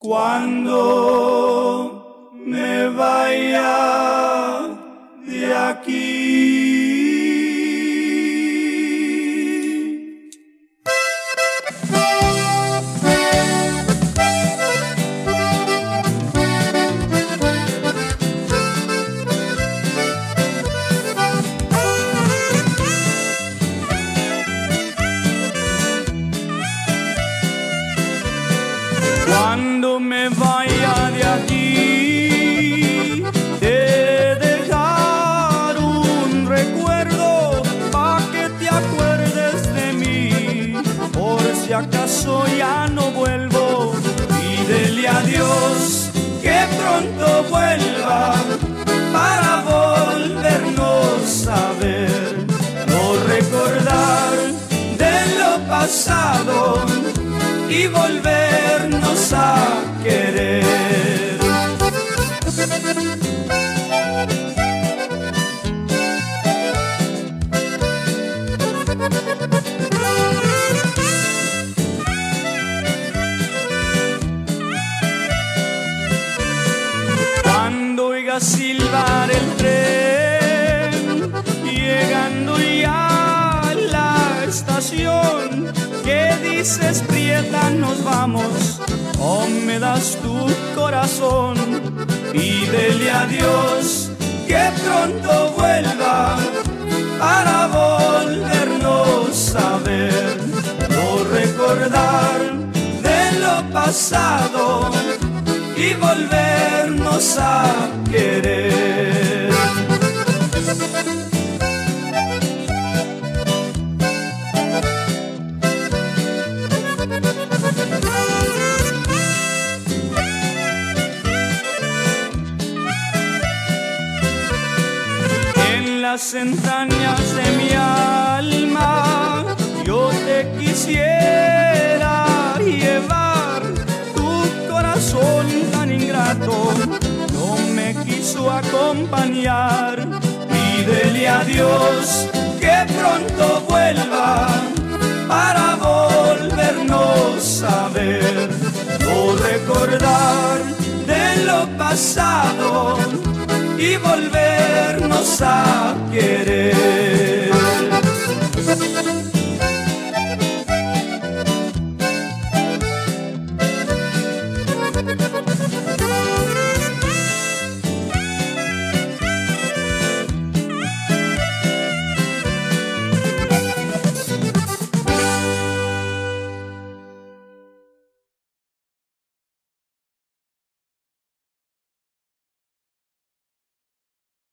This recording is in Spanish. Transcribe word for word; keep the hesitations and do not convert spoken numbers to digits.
Cuando me vaya de aquí. Cuando me vaya de aquí, te dejar un recuerdo pa' que te acuerdes de mí. Por si acaso ya no vuelvo, pídele a Dios que pronto vuelva para volvernos a ver. No recordar de lo pasado y volvernos a querer. Cuando oiga silbar el tren, llegando ya a la estación, ¿qué dices, prieta? Nos vamos, o me das tu corazón. Pídele a Dios que pronto vuelva para volvernos a ver. No recordar de lo pasado y volvernos a querer. En las entrañas de mi alma yo te quisiera llevar. Tu corazón tan ingrato no me quiso acompañar. Pídele a Dios que pronto vuelva para volvernos a ver. No recordar de lo pasado y volvernos a querer.